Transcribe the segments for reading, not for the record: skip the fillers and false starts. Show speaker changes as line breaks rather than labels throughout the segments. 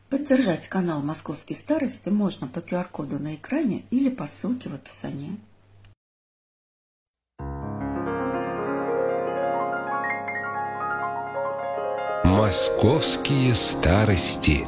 Поддержать канал «Московские старости» можно по QR-коду на экране или по ссылке в описании.
«Московские старости».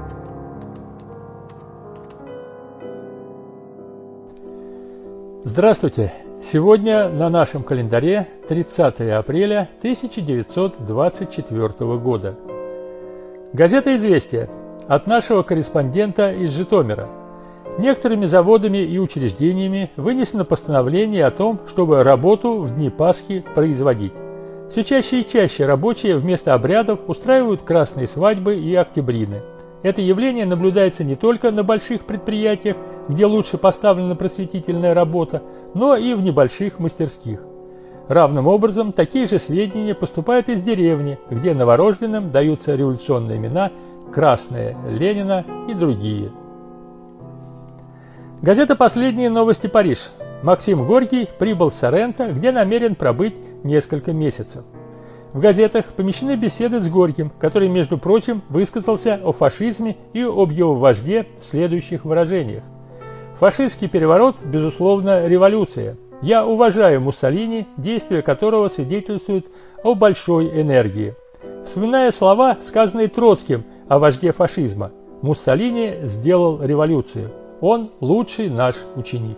Здравствуйте! Сегодня на нашем календаре 30 апреля 1924 года. Газета «Известия» от нашего корреспондента из Житомира. Некоторыми заводами и учреждениями вынесено постановление о том, чтобы работу в дни Пасхи производить. Все чаще и чаще рабочие вместо обрядов устраивают красные свадьбы и октябрины. Это явление наблюдается не только на больших предприятиях, где лучше поставлена просветительная работа, но и в небольших мастерских. Равным образом такие же сведения поступают из деревни, где новорожденным даются революционные имена «Красная Ленина» и другие. Газета «Последние новости. Париж». Максим Горький прибыл в Соренто, где намерен пробыть несколько месяцев. В газетах помещены беседы с Горьким, который, между прочим, высказался о фашизме и об его вожде в следующих выражениях. Фашистский переворот, безусловно, революция. Я уважаю Муссолини, действия которого свидетельствуют о большой энергии. Вспоминая слова, сказанные Троцким о вожде фашизма, Муссолини сделал революцию. Он лучший наш ученик.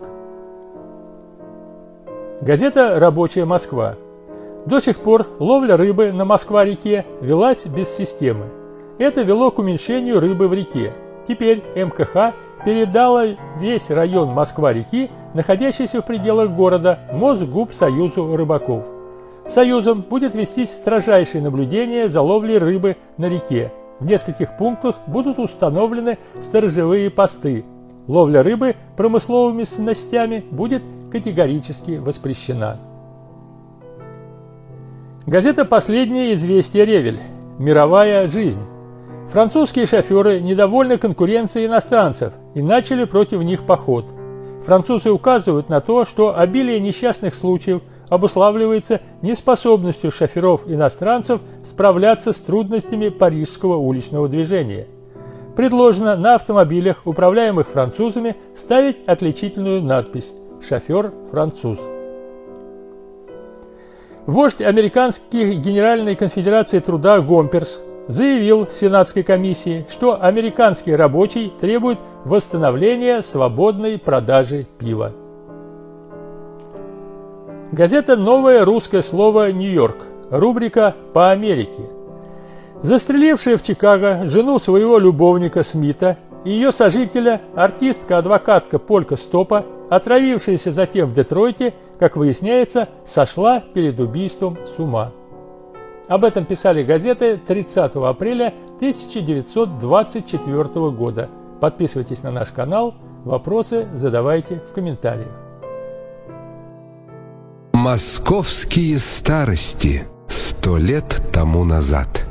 Газета «Рабочая Москва». До сих пор ловля рыбы на Москва-реке велась без системы. Это вело к уменьшению рыбы в реке. Теперь МКХ передала весь район Москва-реки, находящийся в пределах города, Мосгубсоюзу рыбаков. Союзом будет вестись строжайшее наблюдение за ловлей рыбы на реке. В нескольких пунктах будут установлены сторожевые посты. Ловля рыбы промысловыми снастями будет категорически воспрещена. Газета «Последнее известие. Ревель. Мировая жизнь». Французские шоферы недовольны конкуренцией иностранцев и начали против них поход. Французы указывают на то, что обилие несчастных случаев обуславливается неспособностью шоферов-иностранцев справляться с трудностями парижского уличного движения. Предложено на автомобилях, управляемых французами, ставить отличительную надпись «Шофер француз». Вождь американской Генеральной конфедерации труда Гомперс заявил в Сенатской комиссии, что американский рабочий требует восстановления свободной продажи пива. Газета «Новое русское слово. Нью-Йорк». Рубрика «По Америке». Застрелившая в Чикаго жену своего любовника Смита и ее сожителя, артистка-адвокатка Полька Стопа, отравившаяся затем в Детройте, как выясняется, сошла перед убийством с ума. Об этом писали газеты 30 апреля 1924 года. Подписывайтесь на наш канал, вопросы задавайте в комментариях.
«Московские старости» 100 лет тому назад.